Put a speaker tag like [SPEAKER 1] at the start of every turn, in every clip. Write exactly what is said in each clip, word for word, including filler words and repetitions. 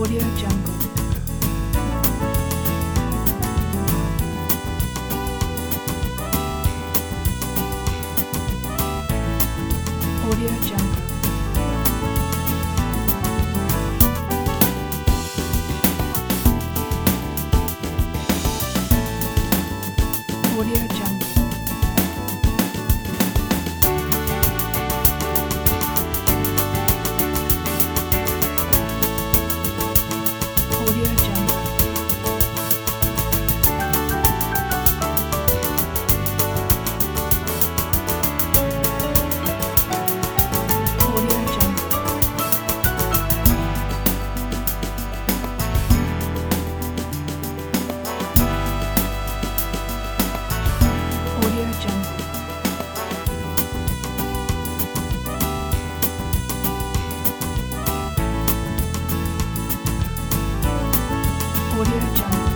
[SPEAKER 1] Audio Jungle. Audio Jungle. Audio Jungle. Audio Jungle. Audio Jungle. Audio Jungle. Audio Jungle.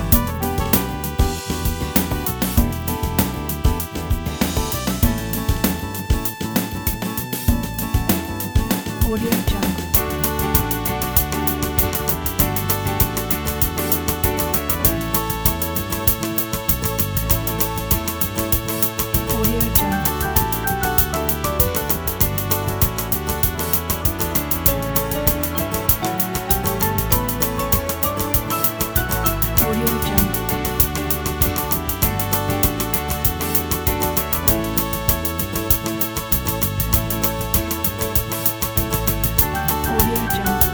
[SPEAKER 1] Audio Jungle. Audio Jungle. Audio Jungle. Audio Jungle.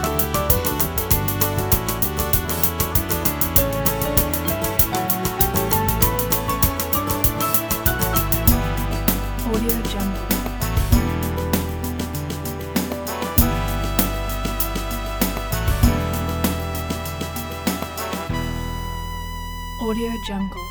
[SPEAKER 1] Audio Jungle. Audio Jungle.